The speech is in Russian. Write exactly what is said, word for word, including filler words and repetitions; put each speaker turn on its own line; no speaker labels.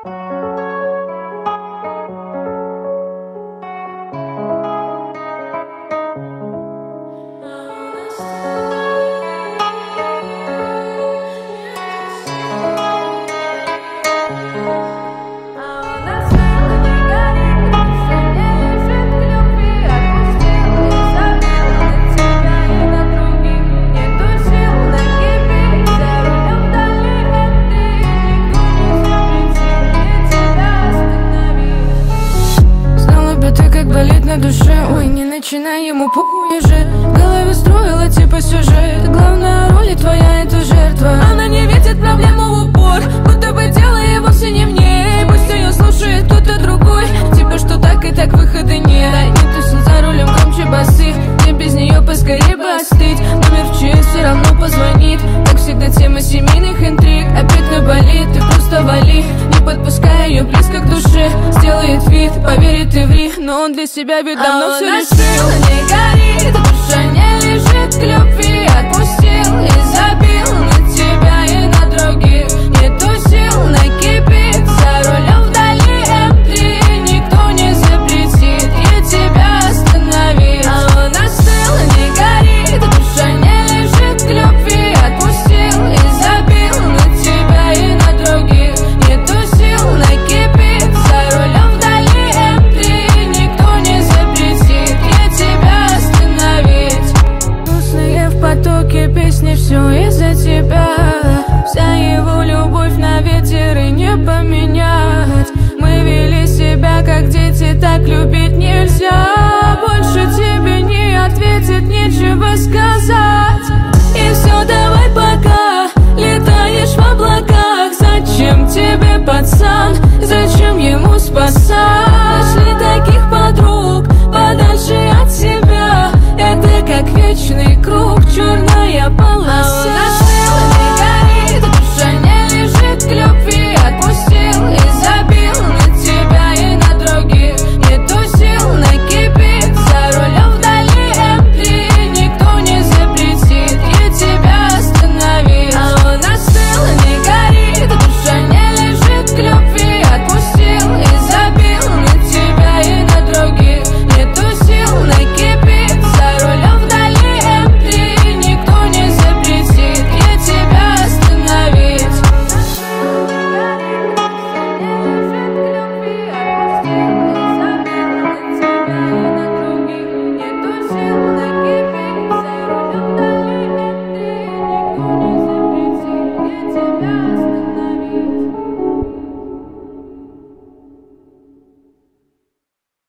Болит на душе, ой, не начинай, ему похуй уже. В голове строила типа сюжет. Главная роль и твоя это жертва. Она не видит проблему в упор, будто бы дело и вовсе не в ней. Пусть ее слушает кто-то другой, типа что так и так выхода нет. Не тусил за рулем, громче басы. Мне без нее поскорее бы остыть. Номер в честь все равно позвонит. Как всегда тема семейных интриг. Опять наболит, ты просто вали. Не подпускай ее близко к душе. Сделает вид, поверит и ври, но он для себя ведь давно
а
все
он
решил.
Не горит, душа не лежит к любви. Отпустил и забил на тебя и на других. Нету сил накипит за рулем вдали эм три. Никто не запретит, я тебя остановить. А он остыл, не горит, душа не лежит к любви. Отпустил и забил на тебя и на других. Нету сил накипит за рулем вдали эм три. Никто не запретит, я тебя остановить.
Грустные в потоке песни, все из-за тебя. Вся его любовь на ветер и не поменять. Мы вели себя как дети, так любить нельзя. Больше тебе не ответит, нечего сказать. И все, давай пока, летаешь в облаках. Зачем тебе пацан, зачем ему спасать?